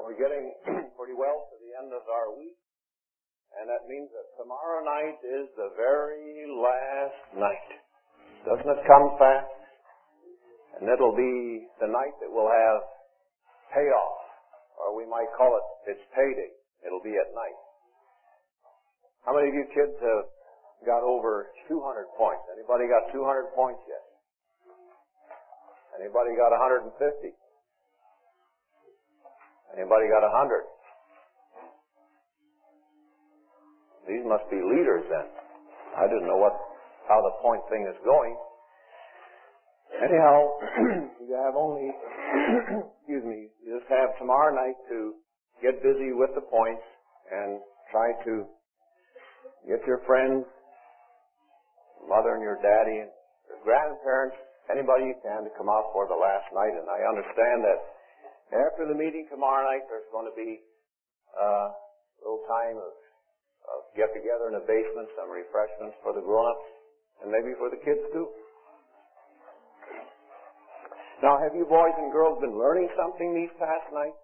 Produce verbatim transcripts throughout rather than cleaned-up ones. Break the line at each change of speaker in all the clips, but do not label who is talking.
We're getting pretty well to the end of our week, and that means that tomorrow night is the very last night. Doesn't it come fast? And it'll be the night that we'll have payoff, or we might call it, it's payday. It'll be at night. How many of you kids have got over two hundred points? Anybody got two hundred points yet? Anybody got one hundred fifty? Anybody got one hundred? These must be leaders then. I didn't know what how the point thing is going. Anyhow, you have only, excuse me, you just have tomorrow night to get busy with the points and try to get your friends, mother and your daddy and your grandparents, anybody you can to come out for the last night. And I understand that after the meeting tomorrow night, there's going to be uh, a little time of, of get-together in the basement, some refreshments for the grown-ups, and maybe for the kids too. Now, have you boys and girls been learning something these past nights?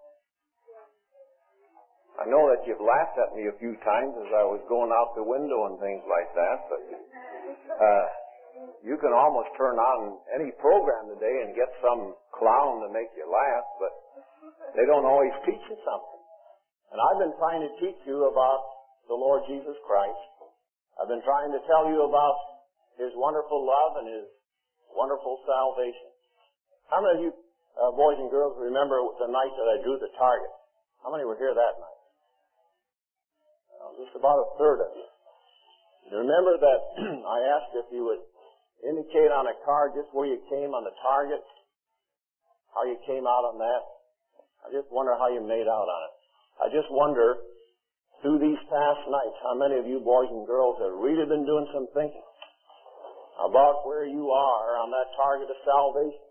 I know that you've laughed at me a few times as I was going out the window and things like that, but uh, you can almost turn on any program today and get some clown to make you laugh, but they don't always teach you something. And I've been trying to teach you about the Lord Jesus Christ. I've been trying to tell you about His wonderful love and His wonderful salvation. How many of you uh, boys and girls remember the night that I drew the target? How many were here that night? Just about a third of you. You remember that I asked if you would indicate on a card just where you came on the target, how you came out on that. I just wonder how you made out on it. I just wonder, through these past nights, how many of you boys and girls have really been doing some thinking about where you are on that target of salvation.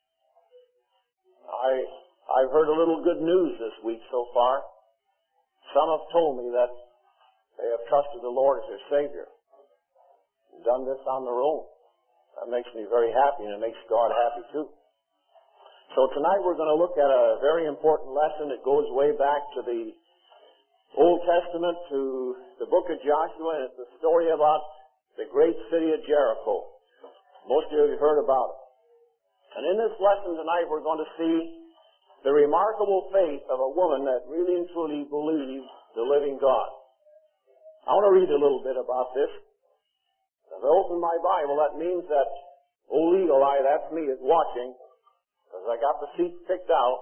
I, I've heard a little good news this week so far. Some have told me that they have trusted the Lord as their Savior and done this on their own. That makes me very happy, and it makes God happy too. So tonight we're going to look at a very important lesson that goes way back to the Old Testament, to the book of Joshua, and it's the story about the great city of Jericho. Most of you have heard about it. And in this lesson tonight we're going to see the remarkable faith of a woman that really and truly believes the living God. I want to read a little bit about this. As I open my Bible, that means that old eagle eye, that's me, is watching, because I got the seat picked out.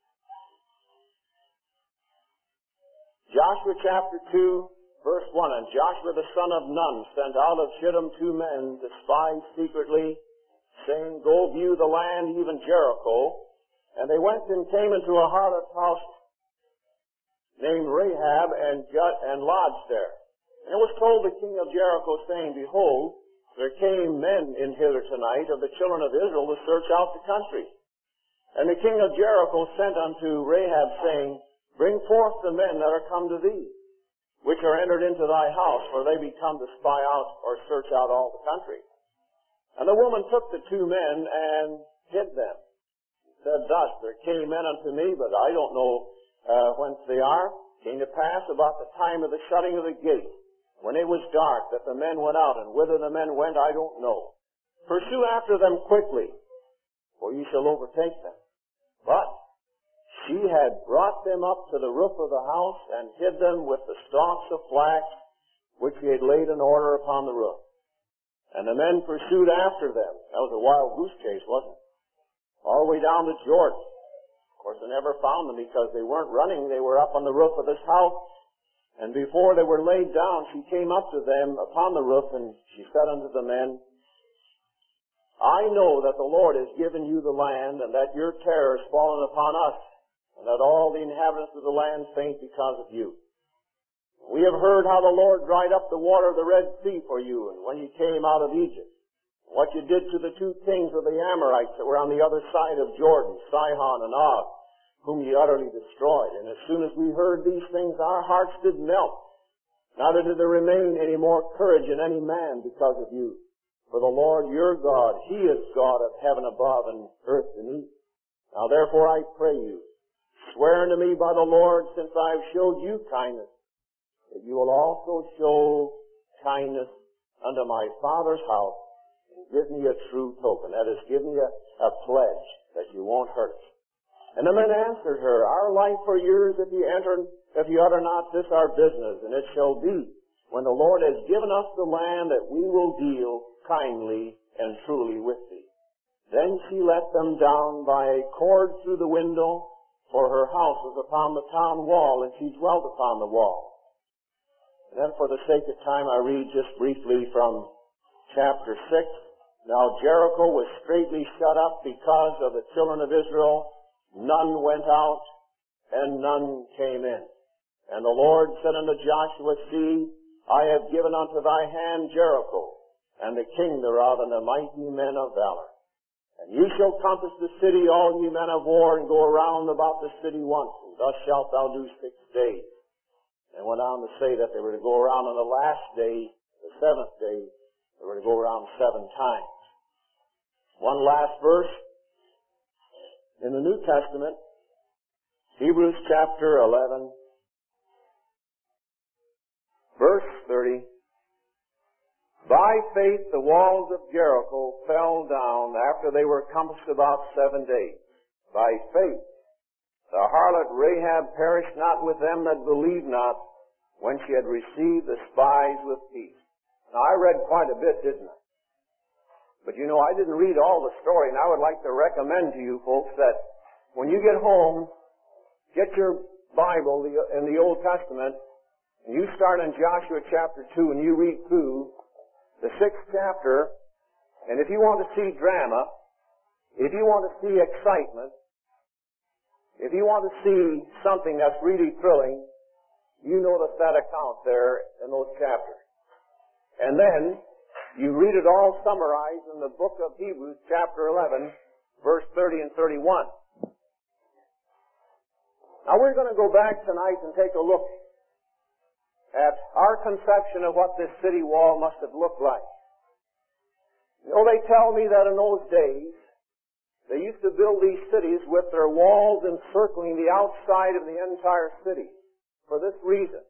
Joshua chapter two, verse one. And Joshua the son of Nun sent out of Shittim two men to spy secretly, saying, Go view the land, even Jericho. And they went and came into a harlot's house named Rahab and, and lodged there. And it was told the king of Jericho, saying, Behold, there came men in hither tonight of the children of Israel to search out the country. And the king of Jericho sent unto Rahab, saying, Bring forth the men that are come to thee, which are entered into thy house, for they be come to spy out or search out all the country. And the woman took the two men and hid them. Said thus, There came men unto me, but I don't know uh, whence they are. Came to pass about the time of the shutting of the gate, when it was dark, that the men went out, and whither the men went I don't know. Pursue after them quickly, for ye shall overtake them. But she had brought them up to the roof of the house, and hid them with the stalks of flax, which she had laid in order upon the roof. And the men pursued after them. That was a wild goose chase, wasn't it? All the way down to Jordan. Of course, they never found them because they weren't running. They were up on the roof of this house. And before they were laid down, she came up to them upon the roof, and she said unto the men, I know that the Lord has given you the land, and that your terror is fallen upon us, and that all the inhabitants of the land faint because of you. We have heard how the Lord dried up the water of the Red Sea for you, and when you came out of Egypt, what you did to the two kings of the Amorites that were on the other side of Jordan, Sihon and Og, whom ye utterly destroyed. And as soon as we heard these things, our hearts did melt. Neither did there remain any more courage in any man because of you. For the Lord your God, He is God of heaven above and earth beneath. Now therefore I pray you, swear swearing to me by the Lord, since I have showed you kindness, that you will also show kindness unto my father's house, and give me a true token. That is, give me a, a pledge that you won't hurt us. And the men answered her, Our life for yours, if you enter, if you utter not this our business, and it shall be, when the Lord has given us the land, that we will deal kindly and truly with thee. Then she let them down by a cord through the window, for her house was upon the town wall, and she dwelt upon the wall. And then for the sake of time, I read just briefly from chapter six. Now Jericho was straitly shut up because of the children of Israel. None went out, and none came in. And the Lord said unto Joshua, See, I have given unto thy hand Jericho, and the king thereof, and the mighty men of valor. And ye shall compass the city, all ye men of war, and go around about the city once, and thus shalt thou do six days. And went on to say that they were to go around on the last day, the seventh day, they were to go around seven times. One last verse in the New Testament, Hebrews chapter eleven, verse thirty. By faith the walls of Jericho fell down after they were compassed about seven days. By faith the harlot Rahab perished not with them that believed not, when she had received the spies with peace. Now, I read quite a bit, didn't I? But you know, I didn't read all the story, and I would like to recommend to you folks that when you get home, get your Bible in the Old Testament, and you start in Joshua chapter two, and you read through the sixth chapter, and if you want to see drama, if you want to see excitement, if you want to see something that's really thrilling, you notice that account there in those chapters. And then you read it all summarized in the book of Hebrews, chapter eleven, verse thirty and thirty-one. Now we're going to go back tonight and take a look at our conception of what this city wall must have looked like. You know, they tell me that in those days, they used to build these cities with their walls encircling the outside of the entire city. For this reason.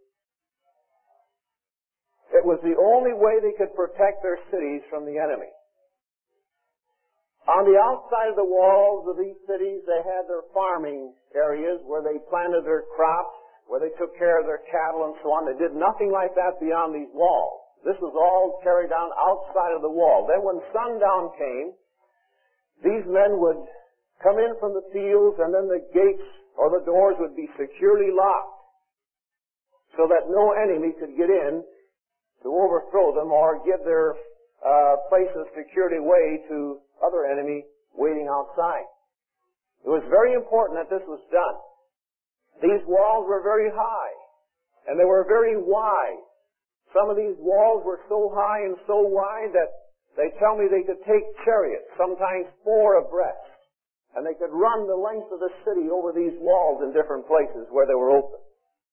It was the only way they could protect their cities from the enemy. On the outside of the walls of these cities, they had their farming areas where they planted their crops, where they took care of their cattle and so on. They did nothing like that beyond these walls. This was all carried on outside of the wall. Then when sundown came, these men would come in from the fields, and then the gates or the doors would be securely locked so that no enemy could get in to overthrow them or give their uh, place of security away to other enemy waiting outside. It was very important that this was done. These walls were very high, and they were very wide. Some of these walls were so high and so wide that they tell me they could take chariots, sometimes four abreast, and they could run the length of the city over these walls in different places where they were open.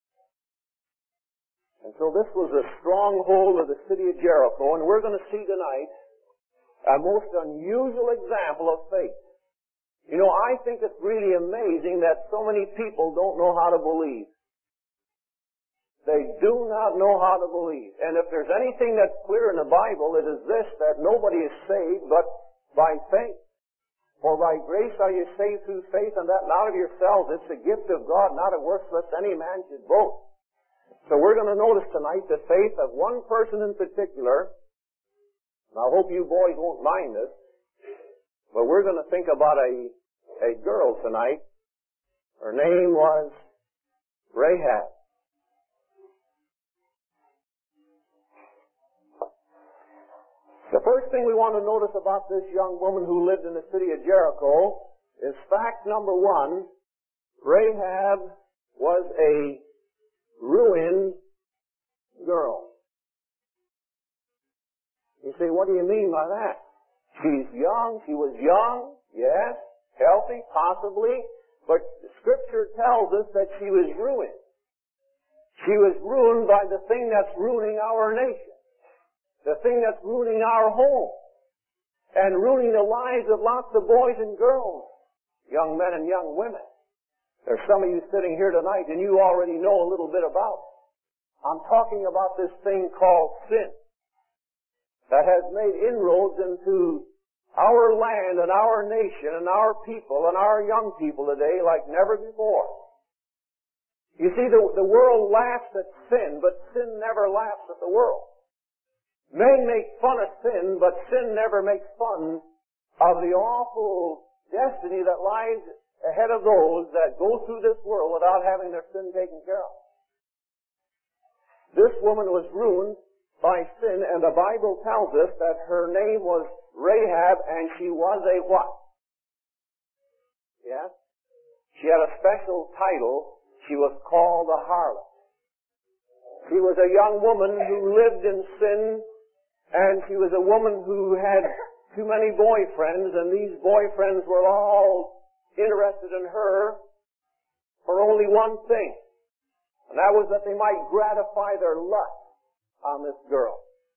And so this was a stronghold of the city of Jericho, and we're going to see tonight a most unusual example of faith. You know, I think it's really amazing that so many people don't know how to believe. They do not know how to believe. And if there's anything that's clear in the Bible, it is this, that nobody is saved but by faith. For by grace are you saved through faith, and that not of yourselves. It's the gift of God, not of works, lest any man should boast. So we're going to notice tonight the faith of one person in particular. And I hope you boys won't mind this, but we're going to think about a, a girl tonight. Her name was Rahab. The first thing we want to notice about this young woman who lived in the city of Jericho is fact number one: Rahab was a ruined girl. You say, what do you mean by that? She's young, she was young, yes, healthy, possibly, but Scripture tells us that she was ruined. She was ruined by the thing that's ruining our nation. The thing that's ruining our home and ruining the lives of lots of boys and girls, young men and young women. There's some of you sitting here tonight and you already know a little bit about it. I'm talking about this thing called sin that has made inroads into our land and our nation and our people and our young people today like never before. You see, the, the world laughs at sin, but sin never laughs at the world. Men make fun of sin, but sin never makes fun of the awful destiny that lies ahead of those that go through this world without having their sin taken care of. This woman was ruined by sin, and the Bible tells us that her name was Rahab, and she was a what? Yes? She had a special title. She was called a harlot. She was a young woman who lived in sin, and she was a woman who had too many boyfriends, and these boyfriends were all interested in her for only one thing, and that was that they might gratify their lust on this girl.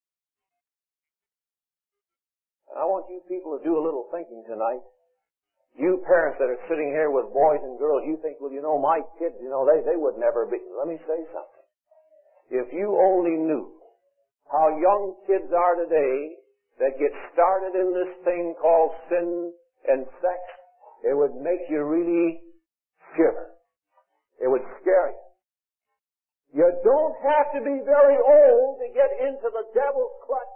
And I want you people to do a little thinking tonight. You parents that are sitting here with boys and girls, you think, well, you know, my kids, you know, they, they would never be. Let me say something. If you only knew how young kids are today that get started in this thing called sin and sex, it would make you really shiver. It would scare you. You don't have to be very old to get into the devil's clutch.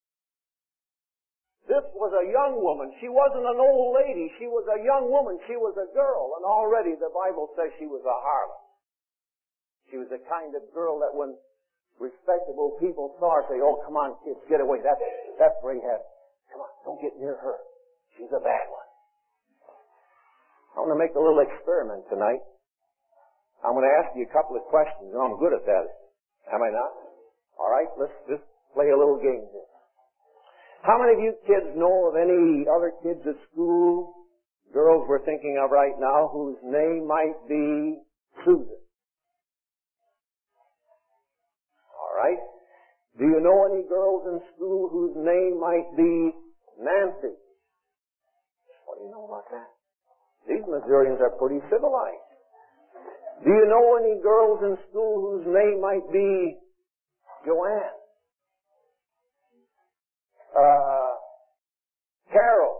This was a young woman. She wasn't an old lady. She was a young woman. She was a girl. And already the Bible says she was a harlot. She was the kind of girl that when respectable people saw her, say, oh, come on, kids, get away. That's, that's Rahab. Come on, don't get near her. She's a bad one. I want to make a little experiment tonight. I'm going to ask you a couple of questions. And I'm good at that. Am I not? All right, let's just play a little game here. How many of you kids know of any other kids at school, girls we're thinking of right now, whose name might be Susan? All right. Do you know any girls in school whose name might be Nancy? What do you know about that? These Missourians are pretty civilized. Do you know any girls in school whose name might be Joanne? Uh, Carol,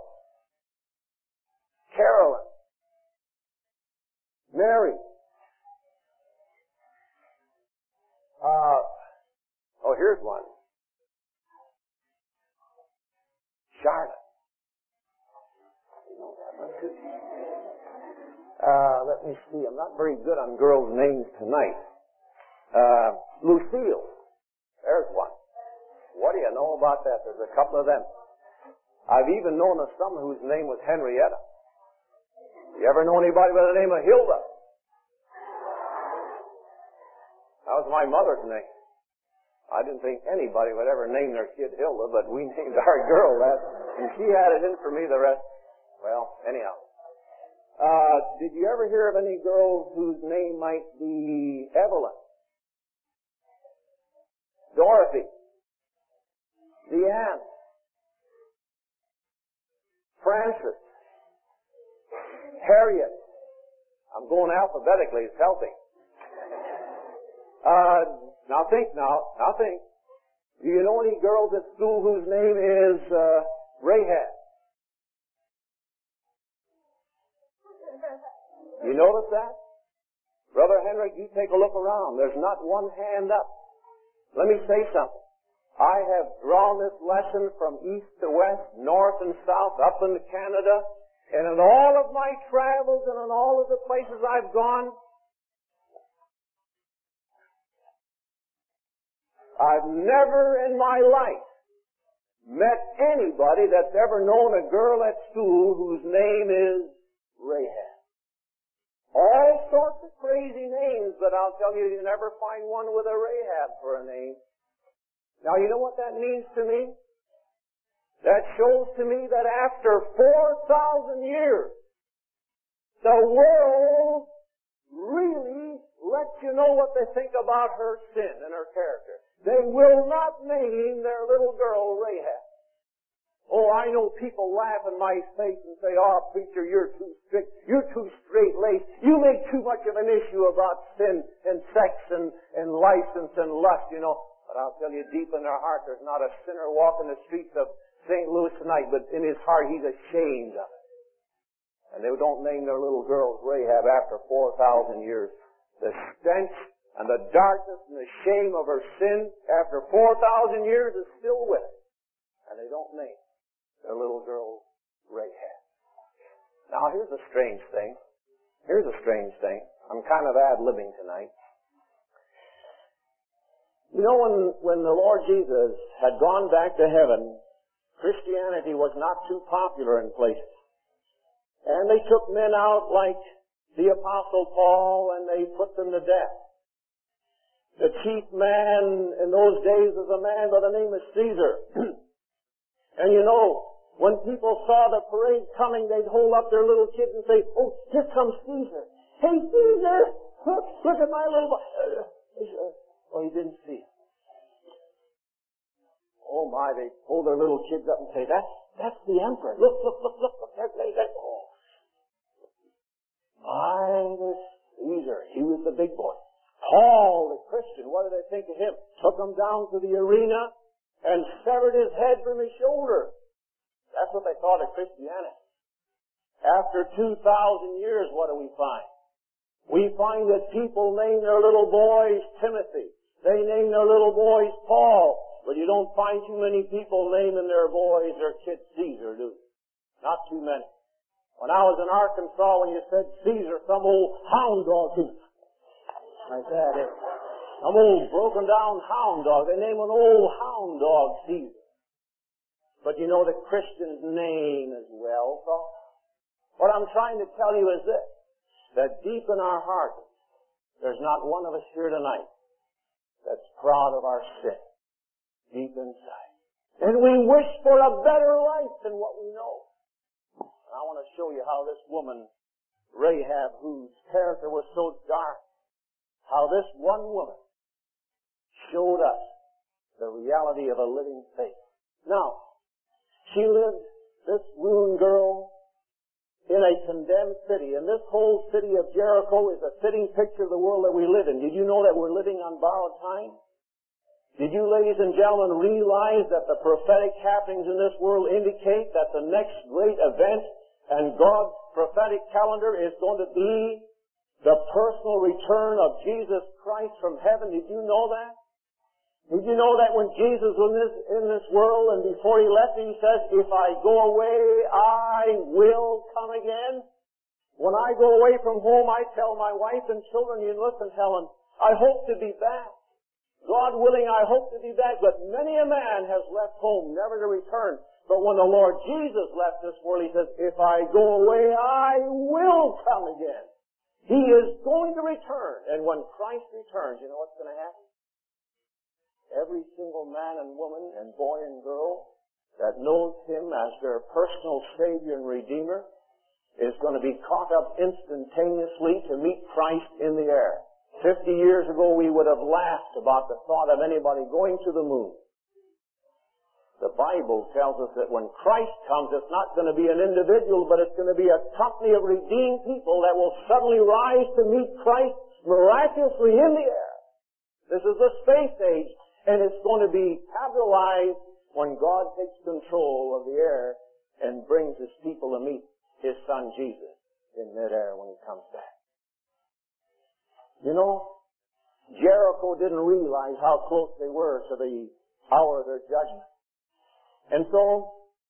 Carolyn, Mary. Uh, oh, here's one. Charlotte. You know that one too? Uh, let me see. I'm not very good on girls' names tonight. Uh, Lucille. There's one. What do you know about that? There's a couple of them. I've even known of some whose name was Henrietta. You ever know anybody by the name of Hilda? That was my mother's name. I didn't think anybody would ever name their kid Hilda, but we named our girl that, and she had it in for me the rest. Well, anyhow. Uh, did you ever hear of any girls whose name might be Evelyn? Dorothy? Deanne, Frances, Harriet. I'm going alphabetically. It's helping. Uh, now think now. Now think. Do you know any girls at school whose name is uh, Rahab? You notice that? Brother Henry, you take a look around. There's not one hand up. Let me say something. I have drawn this lesson from east to west, north and south, up into Canada, and in all of my travels and in all of the places I've gone, I've never in my life met anybody that's ever known a girl at school whose name is Rahab. All sorts of crazy names, but I'll tell you, you never find one with a Rahab for a name. Now, you know what that means to me? That shows to me that after four thousand years, the world really lets you know what they think about her sin and her character. They will not name their little girl Rahab. Oh, I know people laugh in my face and say, oh, preacher, you're too strict. You're too straight-laced. You make too much of an issue about sin and sex and, and license and lust, you know. But I'll tell you, deep in their heart, there's not a sinner walking the streets of Saint Louis tonight, but in his heart, he's ashamed of it. And they don't name their little girls Rahab after four thousand years. The stench and the darkness and the shame of her sin after four thousand years is still with her. And they don't name their little girl Rahab. Now here's a strange thing. Here's a strange thing. I'm kind of ad-libbing tonight. You know, when, when the Lord Jesus had gone back to heaven, Christianity was not too popular in places. And they took men out like the Apostle Paul and they put them to death. The chief man in those days was a man by the name of Caesar. And you know, when people saw the parade coming, they'd hold up their little kids and say, oh, here comes Caesar. Hey, Caesar, look, look at my little boy. Oh, he didn't see him. Oh my, they hold their little kids up and say, that's, that's the emperor. Look, look, look, look, look, there, there, there. Oh. My, this Caesar, he was the big boy. Paul, the Christian, what did they think of him? Took him down to the arena and severed his head from his shoulder. That's what they thought of Christianity. After two thousand years, what do we find? We find that people name their little boys Timothy. They name their little boys Paul. But you don't find too many people naming their boys or kids Caesar, do you? Not too many. When I was in Arkansas, when you said Caesar, some old hound dog, like that, eh? Some old broken down hound dog. They name an old hound dog Caesar. But you know the Christian's name as well. So what I'm trying to tell you is this, that deep in our heart, there's not one of us here tonight that's proud of our sin. Deep inside. And we wish for a better life than what we know. And I want to show you how this woman, Rahab, whose character was so dark, how this one woman showed us the reality of a living faith. Now, she lived, this ruined girl, in a condemned city. And this whole city of Jericho is a fitting picture of the world that we live in. Did you know that we're living on borrowed time? Did you, ladies and gentlemen, realize that the prophetic happenings in this world indicate that the next great event and God's prophetic calendar is going to be the personal return of Jesus Christ from heaven? Did you know that? Did you know that when Jesus was in this, in this world and before he left, he says, if I go away, I will come again? When I go away from home, I tell my wife and children, you listen, Helen, I hope to be back. God willing, I hope to be back, but many a man has left home, never to return. But when the Lord Jesus left this world, he says, if I go away, I will come again. He is going to return. And when Christ returns, you know what's going to happen? Every single man and woman and boy and girl that knows him as their personal Savior and Redeemer is going to be caught up instantaneously to meet Christ in the air. Fifty years ago, we would have laughed about the thought of anybody going to the moon. The Bible tells us that when Christ comes, it's not going to be an individual, but it's going to be a company of redeemed people that will suddenly rise to meet Christ miraculously in the air. This is the space age, and it's going to be capitalized when God takes control of the air and brings his people to meet his Son Jesus in midair when he comes back. You know, Jericho didn't realize how close they were to the hour of their judgment. And so,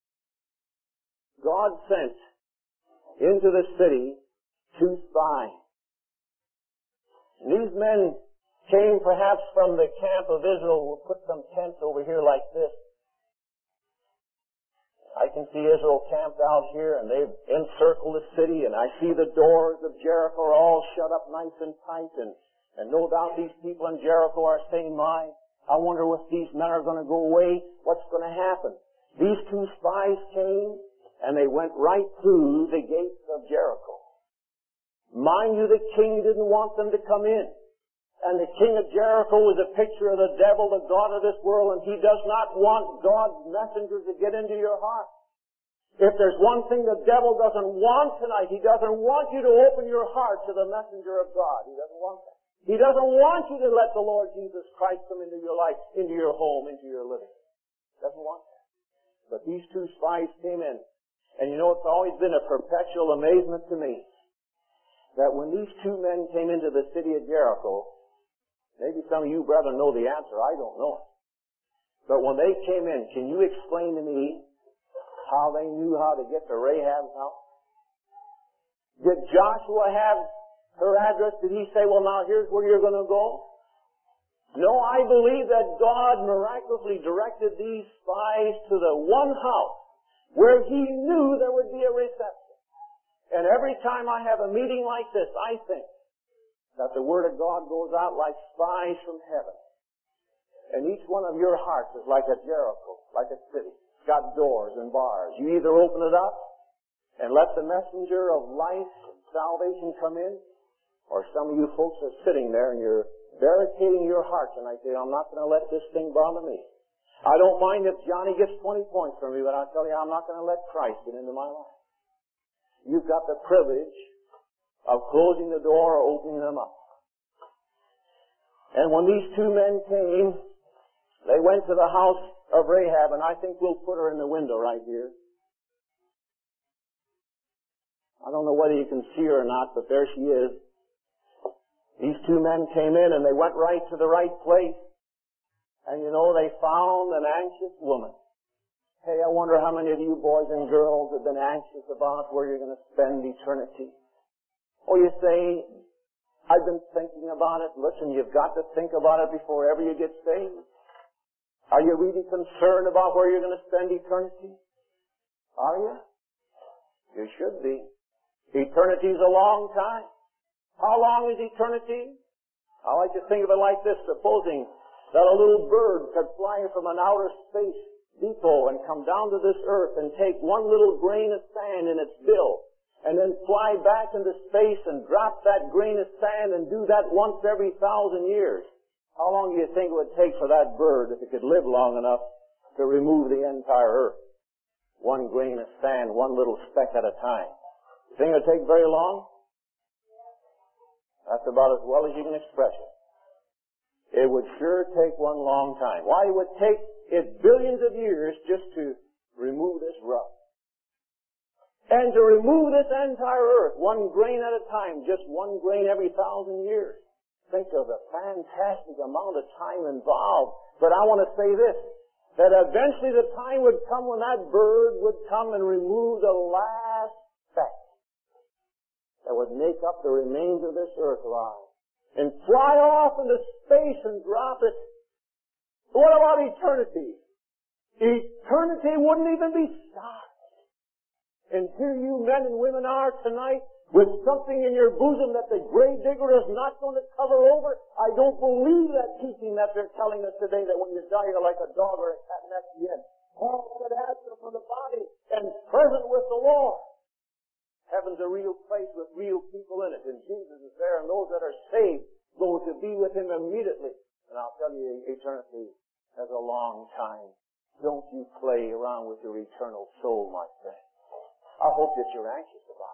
God sent into the city two spies. And these men came perhaps from the camp of Israel. We'll put some tents over here like this. I can see Israel camped out here, and they've encircled the city, and I see the doors of Jericho are all shut up nice and tight, and, and no doubt these people in Jericho are saying, my, I wonder if these men are going to go away, what's going to happen? These two spies came, and they went right through the gates of Jericho. Mind you, the king didn't want them to come in. And the king of Jericho was a picture of the devil, the god of this world, and he does not want God's messengers to get into your heart. If there's one thing the devil doesn't want tonight, he doesn't want you to open your heart to the messenger of God. He doesn't want that. He doesn't want you to let the Lord Jesus Christ come into your life, into your home, into your living. He doesn't want that. But these two spies came in. And you know, it's always been a perpetual amazement to me that when these two men came into the city of Jericho, maybe some of you brethren know the answer, I don't know it. But when they came in, can you explain to me how they knew how to get to Rahab's house? Did Joshua have her address? Did he say, well, now here's where you're going to go? No, I believe that God miraculously directed these spies to the one house where he knew there would be a reception. And every time I have a meeting like this, I think that the Word of God goes out like spies from heaven. And each one of your hearts is like a Jericho, like a city. It's got doors and bars. You either open it up and let the messenger of life and salvation come in, or some of you folks are sitting there and you're barricading your hearts, and I say, I'm not going to let this thing bother me. I don't mind if Johnny gets twenty points from me, but I'll tell you, I'm not going to let Christ get into my life. You've got the privilege of closing the door or opening them up. And when these two men came, they went to the house of Rahab, and I think we'll put her in the window right here. I don't know whether you can see her or not, but there she is. These two men came in, and they went right to the right place. And you know, they found an anxious woman. Hey, I wonder how many of you boys and girls have been anxious about where you're going to spend eternity. Or you say, I've been thinking about it. Listen, you've got to think about it before ever you get saved. Are you really concerned about where you're going to spend eternity? Are you? You should be. Eternity's a long time. How long is eternity? I like to think of it like this. Supposing that a little bird could fly from an outer space depot and come down to this earth and take one little grain of sand in its bill and then fly back into space and drop that grain of sand and do that once every thousand years. How long do you think it would take for that bird, if it could live long enough, to remove the entire earth? One grain of sand, one little speck at a time. You think it would take very long? That's about as well as you can express it. It would sure take one long time. Why, it would take it billions of years just to remove this rust. And to remove this entire earth, one grain at a time, just one grain every thousand years. Think of the fantastic amount of time involved. But I want to say this, that eventually the time would come when that bird would come and remove the last speck that would make up the remains of this earth line and fly off into space and drop it. What about eternity? Eternity wouldn't even be stopped. And here you men and women are tonight with something in your bosom that the grave digger is not going to cover over. I don't believe that teaching that they're telling us today, that when you die you're like a dog or a cat and that's the end. All that absent from the body and present with the Lord. Heaven's a real place with real people in it, and Jesus is there, and those that are saved go to be with Him immediately. And I'll tell you, eternity is a long time. Don't you play around with your eternal soul, my friend. I hope that you're anxious about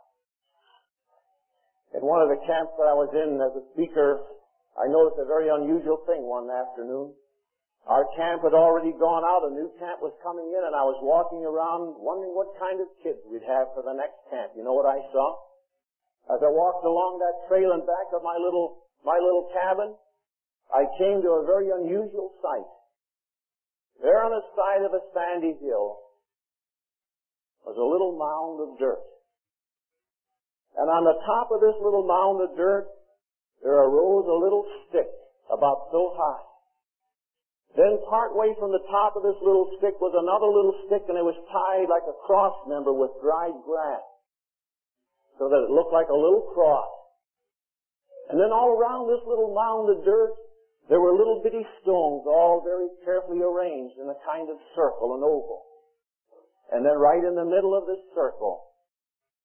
it. In one of the camps that I was in as a speaker, I noticed a very unusual thing one afternoon. Our camp had already gone out, a new camp was coming in, and I was walking around wondering what kind of kids we'd have for the next camp. You know what I saw? As I walked along that trail in back of my little, my little cabin, I came to a very unusual sight. There on the side of a sandy hill was a little mound of dirt. And on the top of this little mound of dirt, there arose a little stick about so high. Then part way from the top of this little stick was another little stick, and it was tied like a cross member with dried grass, so that it looked like a little cross. And then all around this little mound of dirt, there were little bitty stones, all very carefully arranged in a kind of circle, an oval. And then right in the middle of this circle,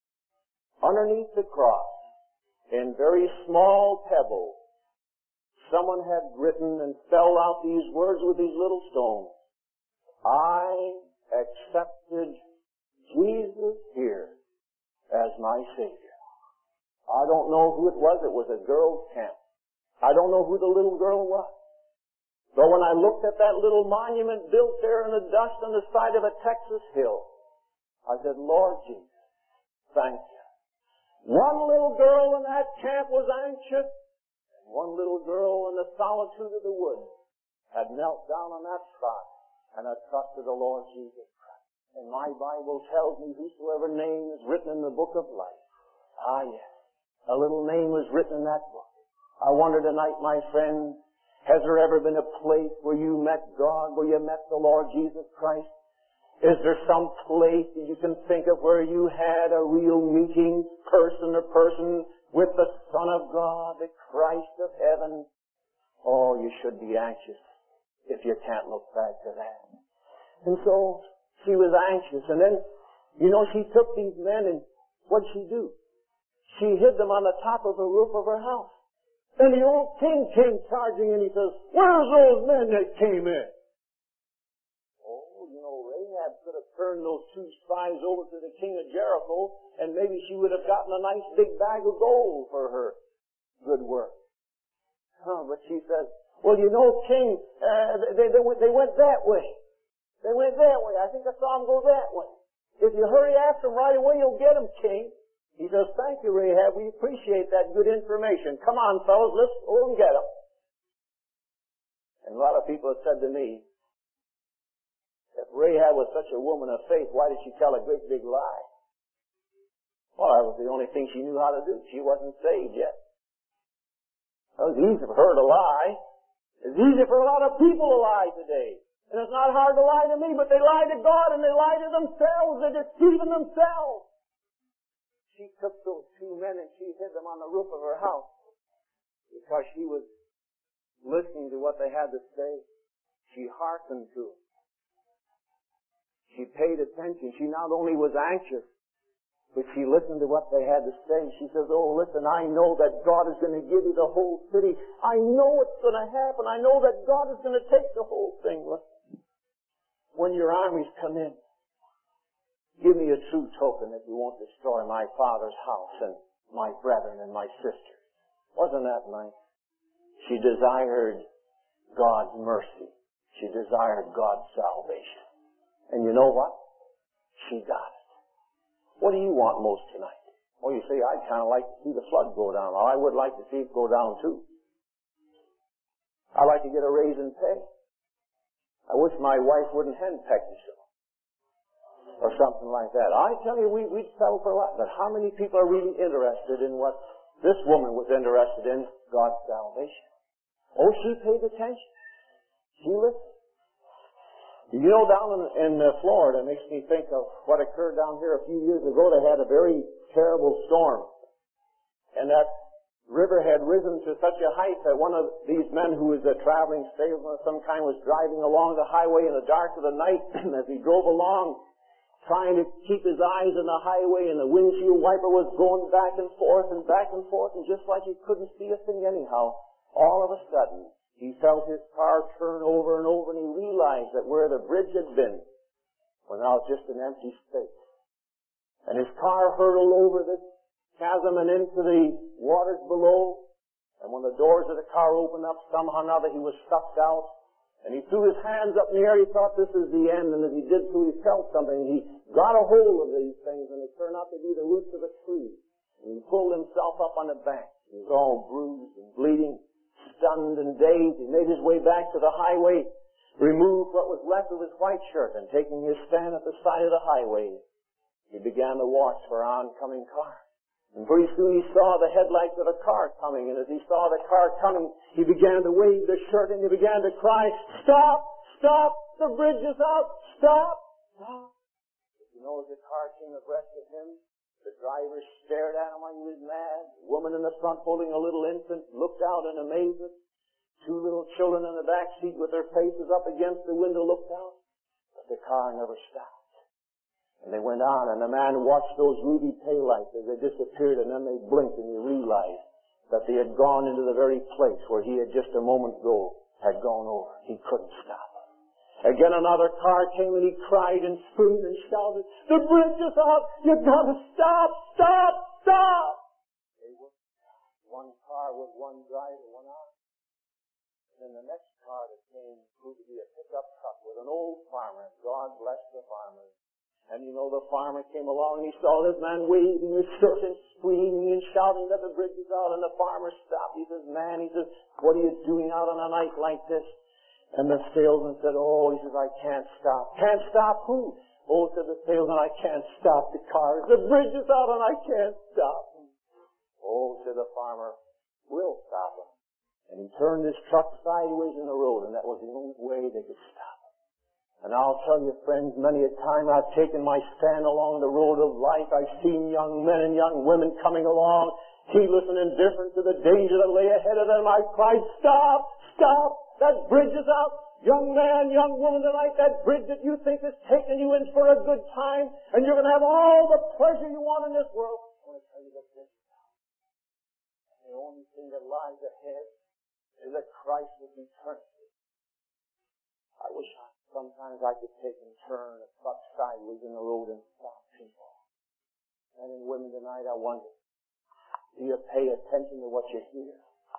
underneath the cross, in very small pebbles, someone had written and spelled out these words with these little stones. I accepted Jesus here as my Savior. I don't know who it was. It was a girl's camp. I don't know who the little girl was. But when I looked at that little monument built there in the dust on the side of a Texas hill, I said, Lord Jesus, thank you. One little girl in that camp was anxious, and one little girl in the solitude of the woods had knelt down on that spot and had trusted the Lord Jesus Christ. And my Bible tells me whosoever name is written in the book of life. Ah, yes. A little name was written in that book. I wonder tonight, my friend, has there ever been a place where you met God, where you met the Lord Jesus Christ? Is there some place that you can think of where you had a real meeting, person to person, with the Son of God, the Christ of heaven? Oh, you should be anxious if you can't look back to that. And so, she was anxious. And then, you know, she took these men and what'd she do? She hid them on the top of the roof of her house. And the old king came charging and he says, where's those men that came in? Oh, you know, Rahab could have turned those two spies over to the king of Jericho and maybe she would have gotten a nice big bag of gold for her good work. Oh, but she says, well, you know, king, uh, they, they, they went that way. They went that way. I think I saw them go that way. If you hurry after them right away, you'll get them, king. He says, thank you, Rahab. We appreciate that good information. Come on, fellas, let's go and get them. And a lot of people have said to me, if Rahab was such a woman of faith, why did she tell a great big lie? Well, that was the only thing she knew how to do. She wasn't saved yet. It was easy for her to lie. It's easy for a lot of people to lie today. And it's not hard to lie to me, but they lie to God and they lie to themselves. They're deceiving themselves. She took those two men and she hid them on the roof of her house because she was listening to what they had to say. She hearkened to them. She paid attention. She not only was anxious, but she listened to what they had to say. She says, oh, listen, I know that God is going to give you the whole city. I know it's going to happen. I know that God is going to take the whole thing. Listen, when your armies come in, give me a true token that you won't destroy my father's house and my brethren and my sisters. Wasn't that nice? She desired God's mercy. She desired God's salvation. And you know what? She got it. What do you want most tonight? Oh, you say, I'd kind of like to see the flood go down. Well, I would like to see it go down too. I'd like to get a raise in pay. I wish my wife wouldn't henpeck me so. Or something like that. I tell you, we, we'd settle for a lot. But how many people are really interested in what this woman was interested in? God's salvation. Oh, she paid attention. She listened. You know, down in, in uh, Florida, it makes me think of what occurred down here a few years ago. They had a very terrible storm. And that river had risen to such a height that one of these men who was a traveling salesman of some kind was driving along the highway in the dark of the night. As he drove along, trying to keep his eyes on the highway, and the windshield wiper was going back and forth and back and forth, and just like he couldn't see a thing anyhow, all of a sudden, he felt his car turn over and over, and he realized that where the bridge had been was now just an empty space. And his car hurtled over this chasm and into the waters below, and when the doors of the car opened up, somehow or another he was sucked out. And he threw his hands up in the air. He thought this is the end. And as he did so, he felt something. He got a hold of these things, and it turned out to be the roots of a tree. And he pulled himself up on the bank. He was all bruised and bleeding, stunned and dazed. He made his way back to the highway, removed what was left of his white shirt, and taking his stand at the side of the highway, he began to watch for oncoming cars. And pretty soon he saw the headlights of a car coming, and as he saw the car coming, he began to wave the shirt and he began to cry, stop, stop, the bridge is out, stop, stop. But you know, as the car came abreast of him, the driver stared at him like he was mad. The woman in the front holding a little infant looked out in amazement. Two little children in the back seat with their faces up against the window looked out. But the car never stopped. And they went on, and the man watched those ruby taillights as they disappeared, and then they blinked, and he realized that they had gone into the very place where he had just a moment ago had gone over. He couldn't stop. Again another car came and he cried and screamed and shouted, "The bridge is out! You've got to stop! Stop! Stop!" They were one car with one driver, one arm. Then the next car that came proved to be a pickup truck with an old farmer. God bless the farmer. And you know, the farmer came along and he saw this man waving his shirt and screaming and shouting that the bridge is out, and the farmer stopped. He says, "Man," he says, "what are you doing out on a night like this?" And the salesman said, "Oh," he says, "I can't stop." "Can't stop who?" "Oh," said the salesman, "I can't stop the cars. The bridge is out and I can't stop." "Oh," said the farmer, "we'll stop him." And he turned his truck sideways in the road, and that was the only way they could stop him. And I'll tell you, friends, many a time I've taken my stand along the road of life. I've seen young men and young women coming along, heedless and indifferent to the danger that lay ahead of them. I cried, "Stop! Stop! That bridge is out. Young man, young woman tonight, that bridge that you think is taking you in for a good time, and you're going to have all the pleasure you want in this world. I want to tell you that bridge is out. The only thing that lies ahead is a Christ with eternity." I wish I, sometimes I could take and turn a truck sideways in the road and stop people. Men and women tonight, I wonder, do you pay attention to what you hear?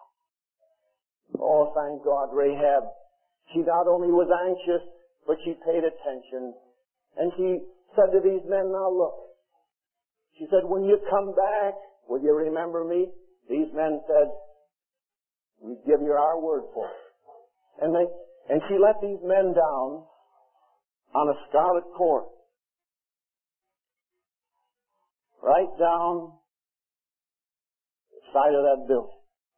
Oh, thank God, Rahab. She not only was anxious, but she paid attention. And she said to these men, "Now look," she said, "when you come back, will you remember me?" These men said, "We give you our word for it." And they, and she let these men down on a scarlet cord, right down the side of that building.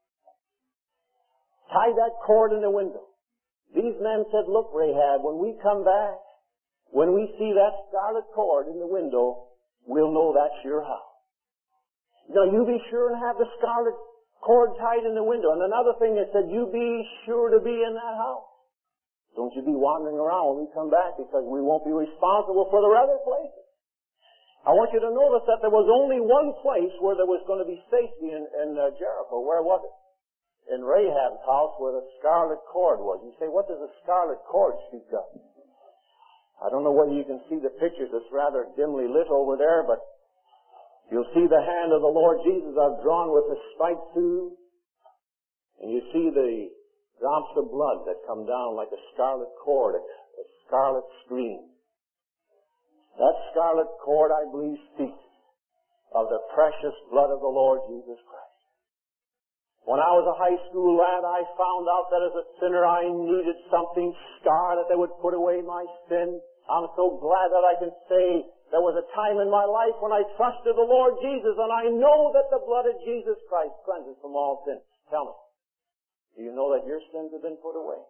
Tied that cord in the window. These men said, "Look, Rahab, when we come back, when we see that scarlet cord in the window, we'll know that's your house. Now you be sure and have the scarlet cord tied in the window." And another thing, they said, "You be sure to be in that house. Don't you be wandering around when we come back, because we won't be responsible for the other places." I want you to notice that there was only one place where there was going to be safety in, in uh, Jericho. Where was it? In Rahab's house, where the scarlet cord was. You say, "What does the scarlet cord speak of?" I don't know whether you can see the pictures. It's rather dimly lit over there, but you'll see the hand of the Lord Jesus I've drawn with the spike through. And you see the drops of blood that come down like a scarlet cord, a, a scarlet stream. That scarlet cord, I believe, speaks of the precious blood of the Lord Jesus Christ. When I was a high school lad, I found out that as a sinner I needed something scarlet that would put away my sin. I'm so glad that I can say there was a time in my life when I trusted the Lord Jesus, and I know that the blood of Jesus Christ cleanses from all sin. Tell me, do you know that your sins have been put away?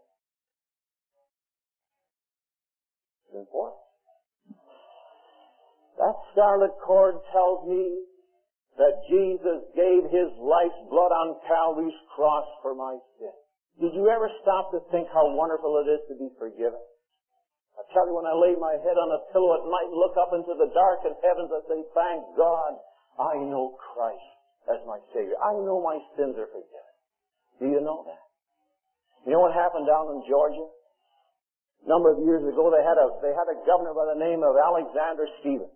It's important. That scarlet cord tells me that Jesus gave His life's blood on Calvary's cross for my sin. Did you ever stop to think how wonderful it is to be forgiven? I tell you, when I lay my head on a pillow at night and look up into the darkened heavens, I say, "Thank God, I know Christ as my Savior. I know my sins are forgiven." Do you know that? You know what happened down in Georgia? A number of years ago, they had a, they had a governor by the name of Alexander Stephens.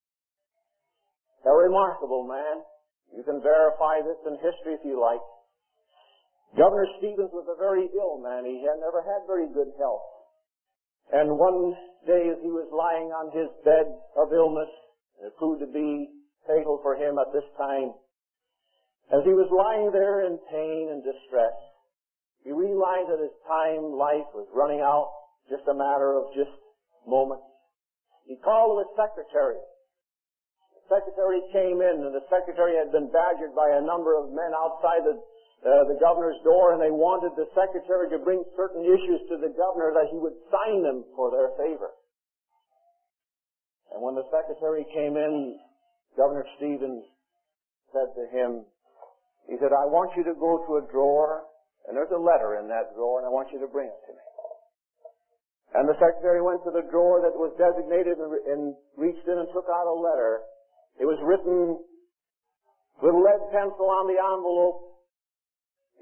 A remarkable man. You can verify this in history if you like. Governor Stephens was a very ill man. He had never had very good health. And one day as he was lying on his bed of illness, it proved to be fatal for him at this time, as he was lying there in pain and distress, he realized that his time, life was running out, just a matter of just moments. He called to his secretary. Secretary came in, and the secretary had been badgered by a number of men outside the, uh, the governor's door, and they wanted the secretary to bring certain issues to the governor that he would sign them for their favor. And when the secretary came in, Governor Stephens said to him, he said, "I want you to go to a drawer, and there's a letter in that drawer, and I want you to bring it to me." And the secretary went to the drawer that was designated and, and reached in and took out a letter. It was written with lead pencil on the envelope,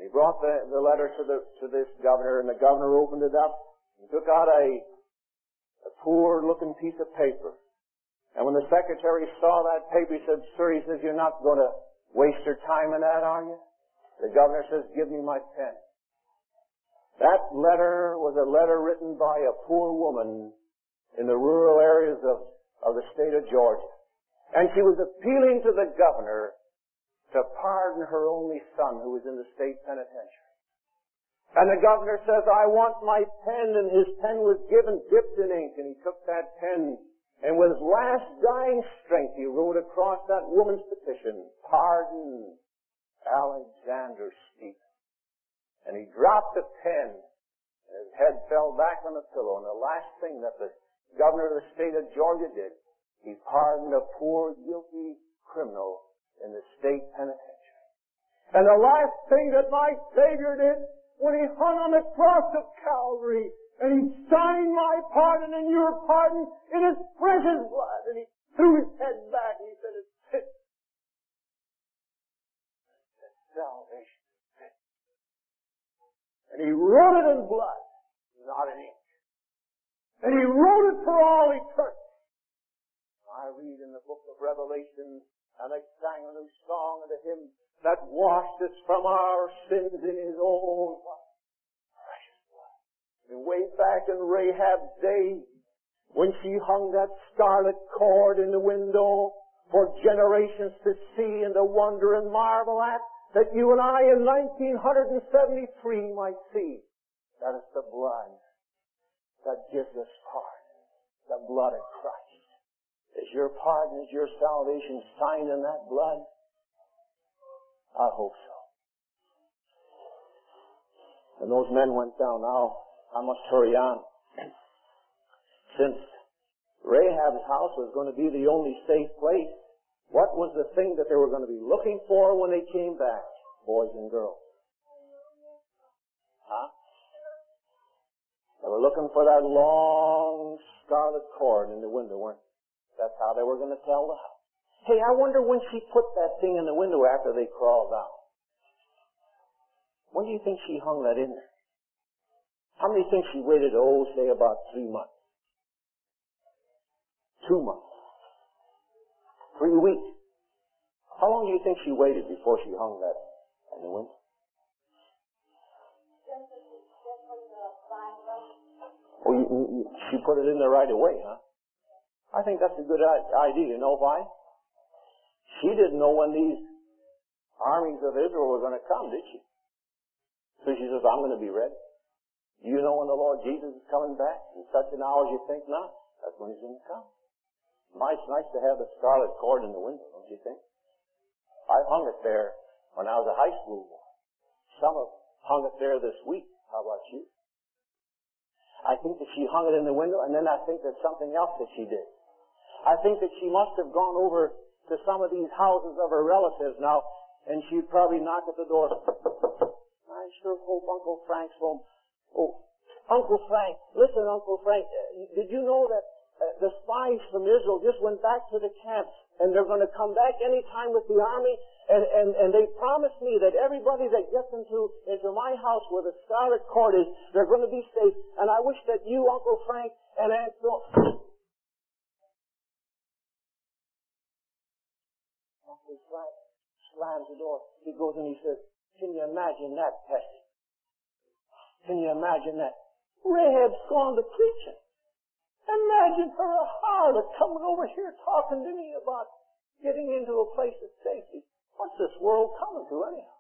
He brought the, the letter to the to this governor, and the governor opened it up and took out a, a poor-looking piece of paper. And when the secretary saw that paper, he said, "Sir," he says, "you're not going to waste your time in that, are you?" The governor says, "Give me my pen." That letter was a letter written by a poor woman in the rural areas of, of the state of Georgia. And she was appealing to the governor to pardon her only son who was in the state penitentiary. And the governor says, "I want my pen," and his pen was given, dipped in ink, and he took that pen, and with his last dying strength, he wrote across that woman's petition, "Pardon Alexander Stephen." And he dropped the pen, and his head fell back on the pillow, and the last thing that the governor of the state of Georgia did, he pardoned a poor, guilty criminal in the state penitentiary. And the last thing that my Savior did, when he hung on the cross of Calvary, and he signed my pardon and your pardon in his precious blood, and he threw his head back, and he said, "It's finished." It's salvation. And he wrote it in blood, not in ink. And he wrote it for all eternity. I read in the book of Revelation, and they sang a new song of the hymn that washed us from our sins in his own precious blood. And way back in Rahab's day, when she hung that scarlet cord in the window for generations to see and to wonder and marvel at, that you and I in nineteen seventy-three might see. That is the blood that gives us pardon. The blood of Christ. Is your pardon, is your salvation signed in that blood? I hope so. And those men went down. Now, I must hurry on. Since Rahab's house was going to be the only safe place, what was the thing that they were going to be looking for when they came back, boys and girls? Huh? They were looking for that long scarlet cord in the window, weren't they? That's how they were going to tell the house. Hey, I wonder when she put that thing in the window after they crawled down. When do you think she hung that in there? How many think she waited, oh, say about three months? Two months. Three weeks. How long do you think she waited before she hung that in the window? Oh, you, you, she put it in there right away, huh? I think that's a good idea. You know why? She didn't know when these armies of Israel were going to come, did she? So she says, "I'm going to be ready." Do you know when the Lord Jesus is coming back? In such an hour as you think not. That's when he's going to come. It's nice to have the scarlet cord in the window, don't you think? I hung it there when I was a high school boy. Some have hung it there this week. How about you? I think that she hung it in the window, and then I think there's something else that she did. I think that she must have gone over to some of these houses of her relatives now, and she'd probably knock at the door. "I sure hope Uncle Frank's home." "Oh, Uncle Frank, listen, Uncle Frank, uh, did you know that Uh, the spies from Israel just went back to the camp, and they're going to come back any time with the army, and, and, and they promised me that everybody that gets into, into my house where the scarlet cord is, they're going to be safe, and I wish that you, Uncle Frank, and Aunt Phil..." Uncle Frank slams the door. He goes and he says, "Can you imagine that, Tessie? Can you imagine that? Rahab's gone to preaching. Imagine her, a harlot, coming over here talking to me about getting into a place of safety. What's this world coming to, anyhow?"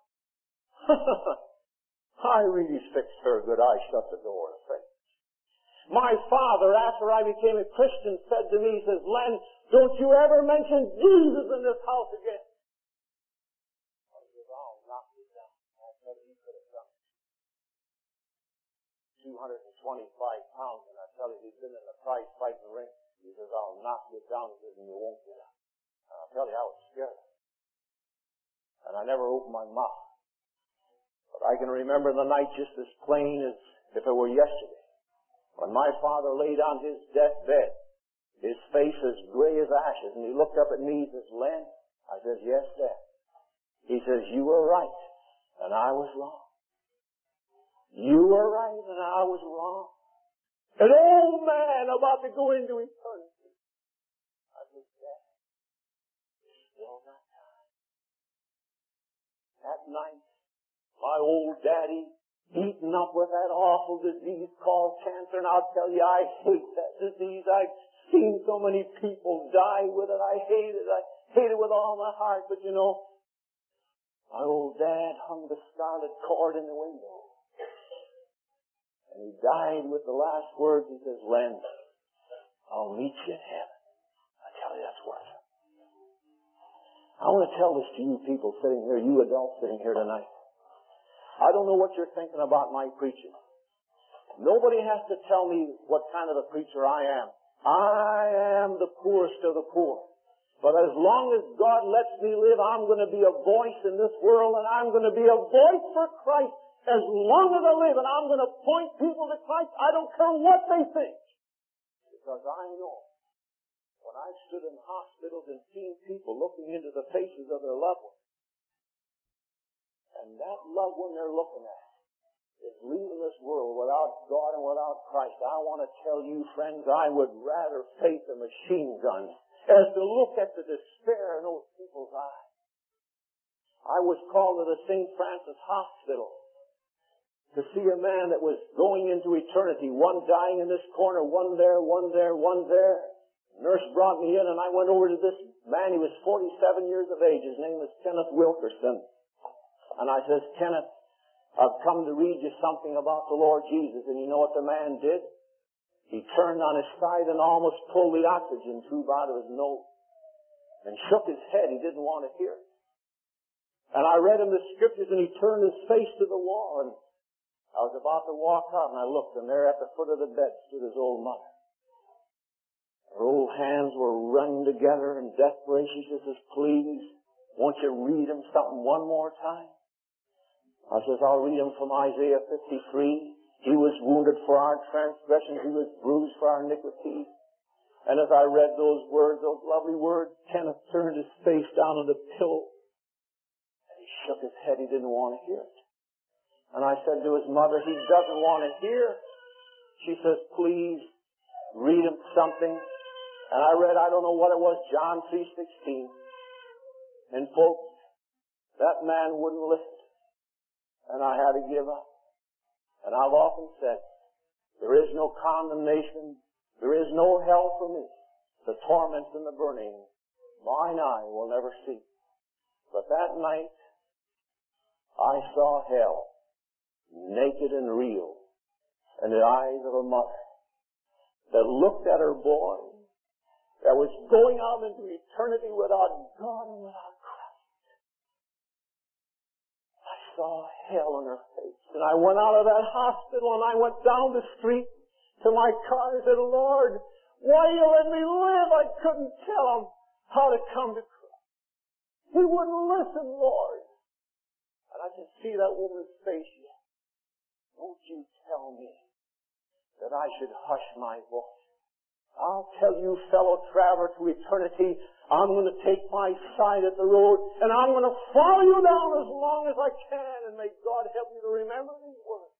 I really fixed her good. I shut the door in a face. My father, after I became a Christian, said to me, he says, "Len, don't you ever mention Jesus in this house again." I said, "I'll knock you down." I said, "You could have done it." two hundred twenty-five pounds, and I tell you, he's been in the prize fighting ring. He says, "I'll knock you down," he says, "and you won't get up." And I'll tell you, I was scared. And I never opened my mouth. But I can remember the night just as plain as if it were yesterday. When my father laid on his deathbed, his face as gray as ashes, and he looked up at me, he says, "Len," I says, "Yes, Dad." He says, "You were right, and I was wrong." You were right and I was wrong. An old man about to go into eternity. I said, Dad, still not time. That night, my old daddy, eaten up with that awful disease called cancer, and I'll tell you, I hate that disease. I've seen so many people die with it. I hate it. I hate it with all my heart. But you know, my old dad hung the scarlet cord in the window. And he died with the last words. He says, Len, I'll meet you in heaven. I tell you, that's worth it. I want to tell this to you people sitting here, you adults sitting here tonight. I don't know what you're thinking about my preaching. Nobody has to tell me what kind of a preacher I am. I am the poorest of the poor. But as long as God lets me live, I'm going to be a voice in this world, and I'm going to be a voice for Christ as long as I live, and I'm going to point people to Christ. I don't care what they think. Because I know when I've stood in hospitals and seen people looking into the faces of their loved ones, and that loved one they're looking at is leaving this world without God and without Christ, I want to tell you, friends, I would rather face a machine gun as to look at the despair in those people's eyes. I was called to the Saint Francis Hospital to see a man that was going into eternity, one dying in this corner, one there, one there, one there. The nurse brought me in, and I went over to this man. He was forty-seven years of age. His name was Kenneth Wilkerson. And I says, Kenneth, I've come to read you something about the Lord Jesus. And you know what the man did? He turned on his side and almost pulled the oxygen tube out of his nose and shook his head. He didn't want to hear it. And I read him the scriptures, and he turned his face to the wall. And I was about to walk out, and I looked, and there at the foot of the bed stood his old mother. Her old hands were wrung together in desperation. She says, please, won't you read him something one more time? I says, I'll read him from Isaiah fifty-three. He was wounded for our transgressions. He was bruised for our iniquities. And as I read those words, those lovely words, Kenneth turned his face down on the pillow. And he shook his head. He didn't want to hear it. And I said to his mother, he doesn't want to hear. She says, please, read him something. And I read, I don't know what it was, John three sixteen. And folks, that man wouldn't listen. And I had to give up. And I've often said, there is no condemnation, there is no hell for me. The torments and the burning, mine eye will never see. But that night, I saw hell, naked and real, in the eyes of a mother that looked at her boy that was going out into eternity without God and without Christ. I saw hell in her face. And I went out of that hospital and I went down the street to my car and said, Lord, why you let me live? I couldn't tell him how to come to Christ. He wouldn't listen, Lord. And I can see that woman's face yet. Don't you tell me that I should hush my voice. I'll tell you, fellow traveler to eternity, I'm going to take my side at the road, and I'm going to follow you down as long as I can, and may God help you to remember these words.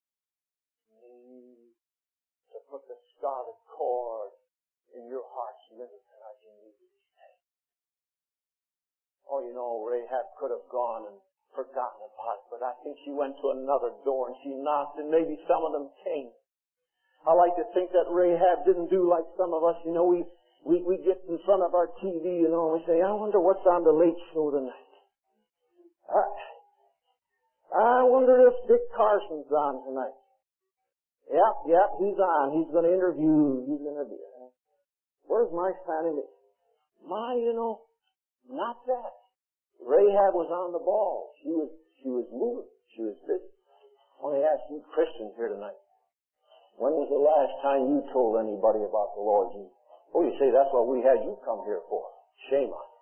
Need to put the scarlet cord in your heart's limits, and I can use these days. Oh, you know, Rahab could have gone and forgotten about it, but I think she went to another door, and she knocked, and maybe some of them came. I like to think that Rahab didn't do like some of us. You know, we, we, we get in front of our T V, you know, and we say, I wonder what's on the late show tonight. I, I wonder if Dick Carson's on tonight. Yep, yep, he's on. He's going to interview. He's going to be. Where's my family? My, you know, not that. Rahab was on the ball. She was, she was moving. She was busy. I want to ask you Christians here tonight. When was the last time you told anybody about the Lord Jesus? Oh, you say that's what we had you come here for. Shame on you.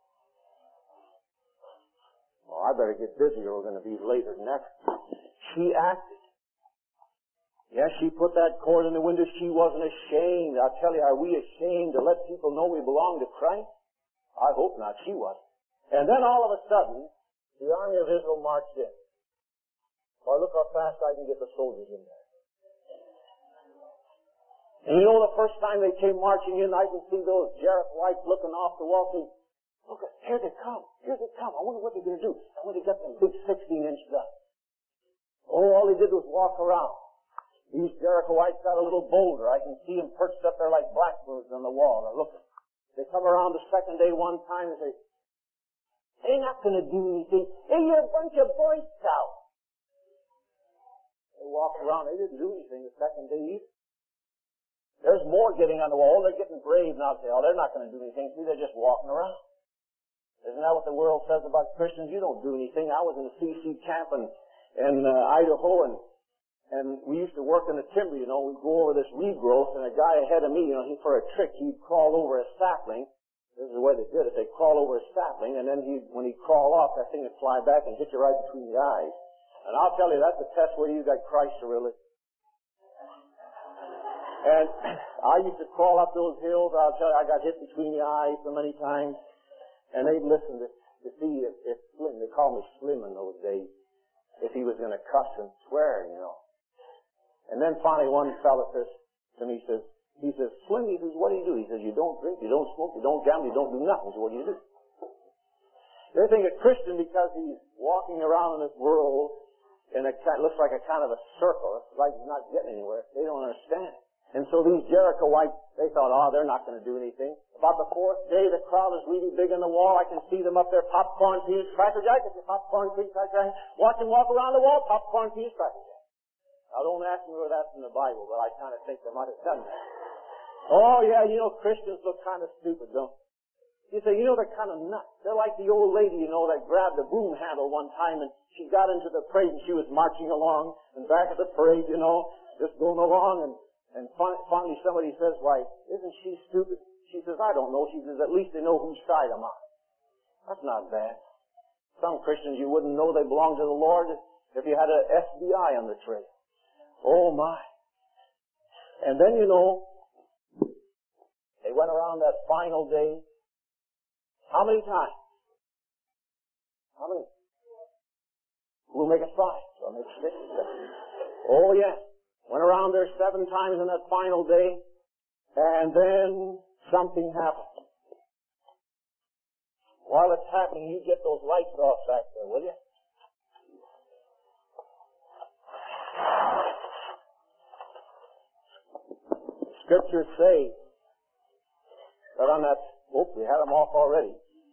Well, I better get busy or we're going to be later than ever. She acted. Yes, she put that cord in the window. She wasn't ashamed. I'll tell you, are we ashamed to let people know we belong to Christ? I hope not. She wasn't. And then all of a sudden, the army of Israel marched in. Or look how fast I can get the soldiers in there. And you know, the first time they came marching in, I can see those Jerichoites looking off the wall saying, look, here they come. Here they come. I wonder what they're going to do. I wonder they got them big sixteen-inch guns. Oh, all they did was walk around. These Jerichoites got a little bolder. I can see them perched up there like blackbirds on the wall. They're looking. They come around the second day one time and say, they're not going to do anything. Hey, you're a bunch of Boy Scouts. They walked around. They didn't do anything the second day either. There's more getting on the wall. They're getting brave now. Say, oh, they're not going to do anything. See, they're just walking around. Isn't that what the world says about Christians? You don't do anything. I was in a C C camp in, in uh, Idaho, and and we used to work in the timber, you know. We'd go over this reed growth, and a guy ahead of me, you know, he, for a trick, he'd crawl over a sapling. This is the way they did it. They'd crawl over a sapling, and then he, when he'd crawl off, that thing would fly back and hit you right between the eyes. And I'll tell you, that's a test whether you got Christ or religion. And I used to crawl up those hills. I'll tell you, I got hit between the eyes so many times. And they'd listen to, to see if, if Slim, they called me Slim in those days, if he was going to cuss and swear, you know. And then finally one fellow says to me, he says, he says, Slim, he says, what do you do? He says, you don't drink, you don't smoke, you don't gamble, you don't do nothing. So what do you do? They think a Christian, because he's walking around in this world in a kind, looks like a kind of a circle. It's like he's not getting anywhere. They don't understand. And so these Jerichoites, they thought, oh, they're not going to do anything. About the fourth day, the crowd is really big on the wall. I can see them up there, popcorn, peas, cracker jack. I can see popcorn, peas, cracker jack. Watch them walk around the wall, popcorn, peas, cracker jack. Now, don't ask me where that's in the Bible, but I kind of think they might have done that. Oh, yeah, you know, Christians look kind of stupid, don't they? You say, you know, they're kind of nuts. They're like the old lady, you know, that grabbed a broom handle one time, and she got into the parade, and she was marching along, and back of the parade, you know, just going along, and And finally somebody says, why, isn't she stupid? She says, I don't know. She says, at least they know whose side I'm on. That's not bad. Some Christians, you wouldn't know they belong to the Lord if you had an F B I on the trail. Oh, my. And then, you know, they went around that final day. How many times? How many? We'll make it five. So I'll make it six. Oh, yes. Went around there seven times on that final day, and then something happened. While it's happening, you get those lights off back there, will you? Scriptures say that on that, oh, we had them off already.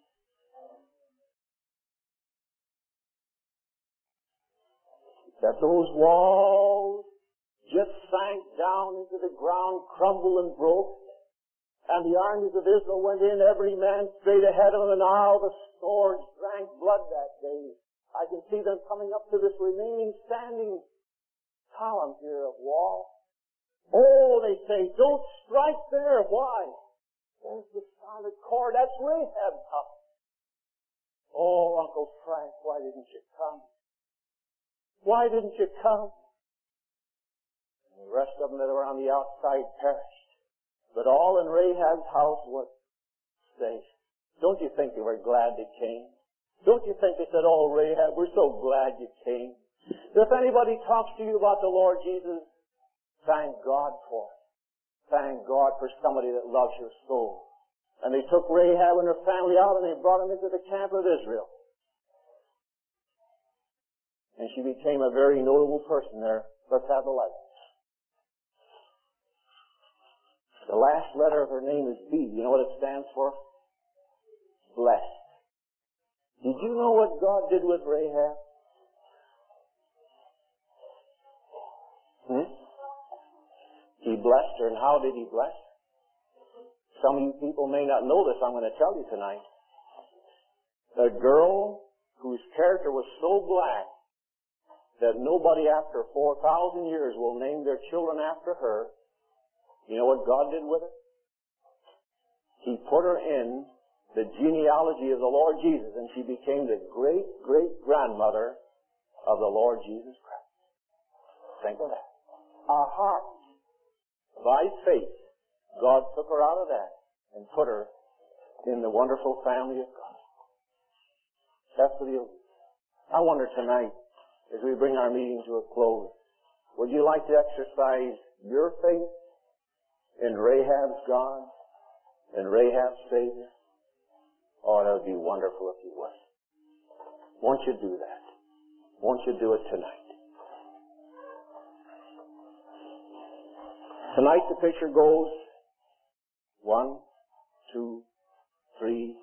That those walls just sank down into the ground, crumbled and broke. And the armies of Israel went in, every man straight ahead of them, and all the swords drank blood that day. I can see them coming up to this remaining standing column here of wall. Oh, they say, don't strike there. Why? There's the solid core. That's Rahab's house. Oh, Uncle Frank, why didn't you come? Why didn't you come? The rest of them that were on the outside perished. But all in Rahab's house was safe. Don't you think they were glad they came? Don't you think they said, oh, Rahab, we're so glad you came? If anybody talks to you about the Lord Jesus, thank God for it. Thank God for somebody that loves your soul. And they took Rahab and her family out and they brought them into the camp of Israel. And she became a very notable person there. Let's have the light. The last letter of her name is B. You know what it stands for? Blessed. Did you know what God did with Rahab? Hmm? He blessed her. And how did he bless her? Some of you people may not know this. I'm going to tell you tonight. The girl whose character was so black that nobody after four thousand years will name their children after her. You know what God did with her? He put her in the genealogy of the Lord Jesus, and she became the great-great-grandmother of the Lord Jesus Christ. Think of that. Our heart. By faith, God took her out of that and put her in the wonderful family of God. That's what he'll do. I wonder tonight as we bring our meeting to a close, would you like to exercise your faith in Rahab's God and Rahab's Savior? Oh, that would be wonderful if you would. Won't you do that? Won't you do it tonight? Tonight the picture goes one, two, three,